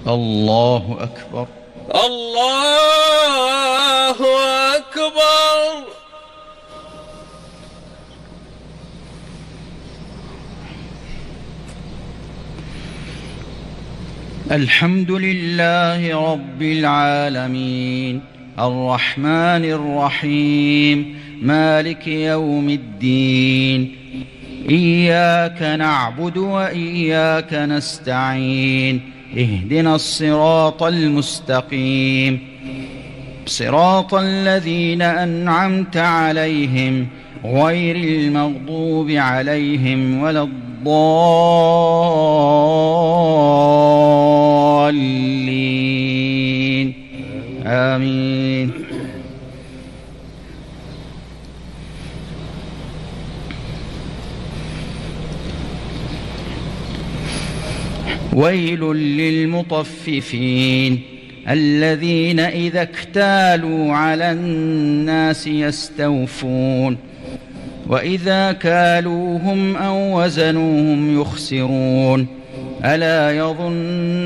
الله أكبر. الله أكبر. الحمد لله رب العالمين الرحمن الرحيم مالك يوم الدين. إياك نعبد وإياك نستعين. اهدنا الصراط المستقيم صراط الذين أنعمت عليهم غير المغضوب عليهم ولا الضالين. آمين. ويل للمطففين الذين إذا اكتالوا على الناس يستوفون وإذا كالوهم أو وزنوهم يخسرون. ألا يظن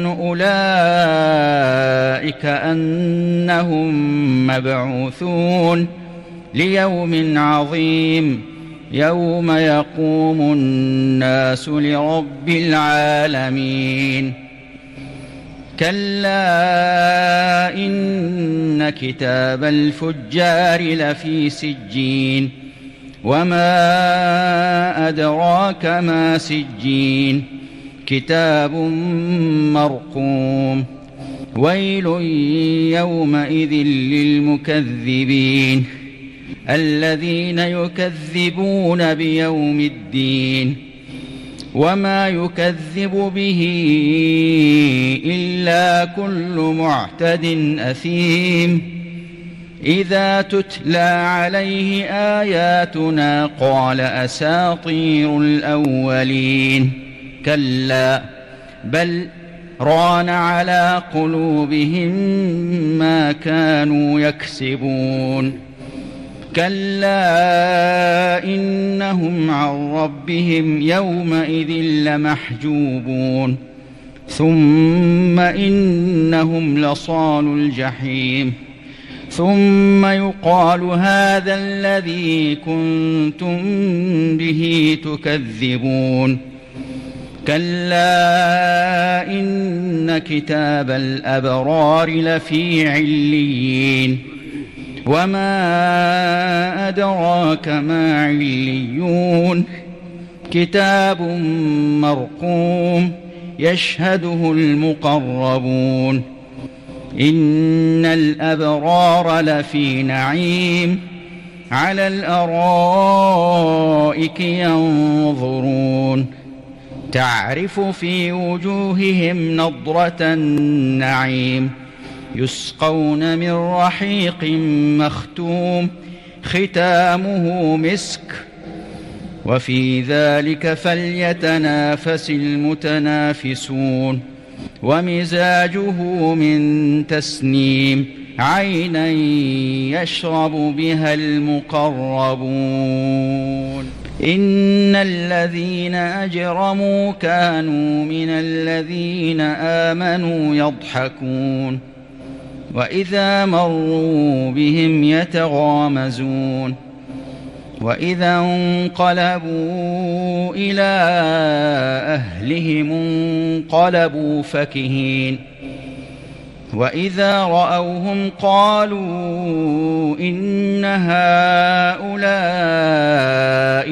أولئك أنهم مبعوثون ليوم عظيم يوم يقوم الناس لرب العالمين. كلا إن كتاب الفجار لفي سجين وما أدراك ما سجين كتاب مرقوم. ويل يومئذ للمكذبين الذين يكذبون بيوم الدين وما يكذب به إلا كل معتد أثيم. إذا تتلى عليه آياتنا قال أساطير الأولين. كلا بل ران على قلوبهم ما كانوا يكسبون. كلا إنهم عن ربهم يومئذ لمحجوبون ثم إنهم لصالو الجحيم ثم يقال هذا الذي كنتم به تكذبون. كلا إن كتاب الأبرار لفي عليين وما أدراك ما عليون كتاب مرقوم يشهده المقربون. إن الأبرار لفي نعيم على الأرائك ينظرون تعرف في وجوههم نضرة النعيم يسقون من رحيق مختوم ختامه مسك وفي ذلك فليتنافس المتنافسون. ومزاجه من تسنيم عينا يشرب بها المقربون. إن الذين أجرموا كانوا من الذين آمنوا يضحكون وإذا مروا بهم يتغامزون وإذا انقلبوا إلى أهلهم انقلبوا فكهين وإذا رأوهم قالوا إن هؤلاء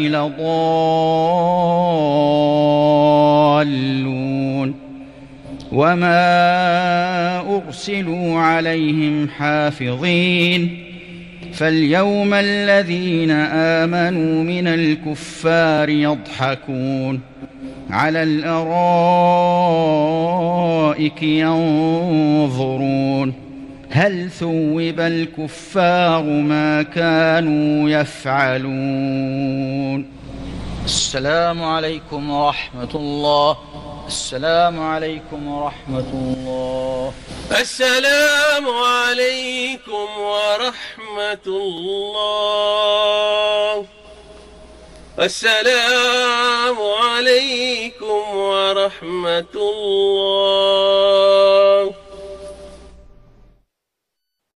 لضالون وما أرسلوا عليهم حافظين. فاليوم الذين آمنوا من الكفار يضحكون على الأرائك ينظرون هل ثوب الكفار ما كانوا يفعلون. السلام عليكم ورحمة الله. السلام عليكم ورحمة الله. السلام عليكم ورحمة الله. السلام عليكم ورحمة الله.